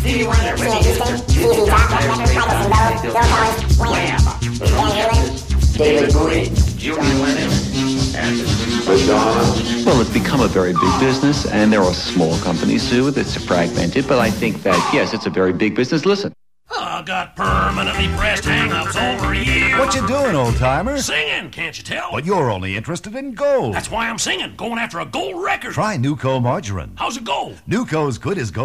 Stevie Wonder, Whitney Houston, ZZ Top, Led Zeppelin, Michael Sandel, Bill Collins, Wham, Van Halen, David Bowie, Julian Lennon, Madonna. Well, it's become a very big business, and there are small companies too. It's fragmented, but I think that, yes, it's a very big business. Listen. I got permanently pressed hang-ups over a year. What you doing, old-timer? Singing, can't you tell? But you're only interested in gold. That's why I'm singing, going after a gold record. Try Nuco Margarine. How's it go? Nuco's good as gold.